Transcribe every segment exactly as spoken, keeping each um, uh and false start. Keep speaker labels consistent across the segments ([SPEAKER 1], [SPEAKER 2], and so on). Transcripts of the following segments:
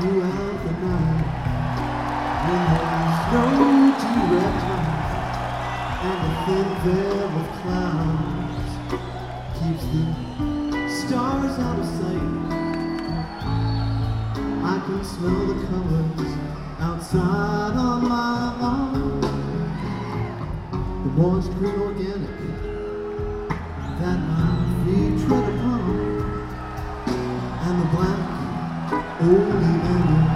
[SPEAKER 1] throughout the night. When there's no direct light and the thin veil of clouds keeps the stars out of sight, I can smell the colors outside on my lawn. The orange, green, organic that my feet tread upon, and the black old lemon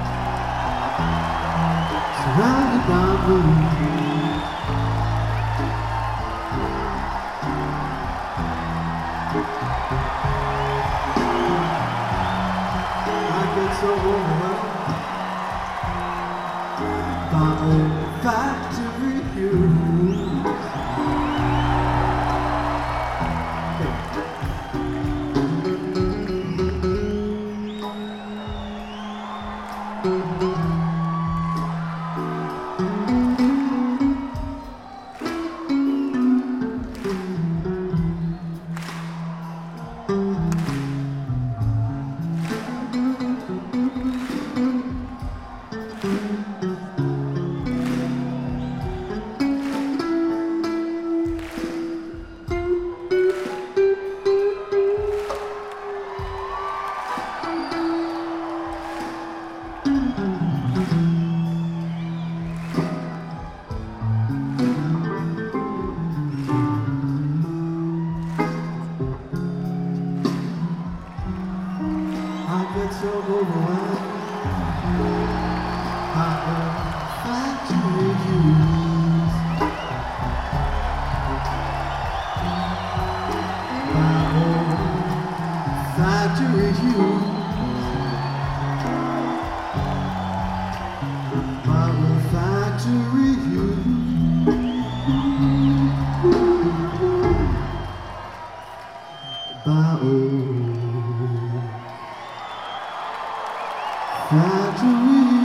[SPEAKER 1] surrounded by blue. I get so overwhelmed by old factory views. I get so overwhelmed by the factory views, by old factory views, by old factory views, by old factory.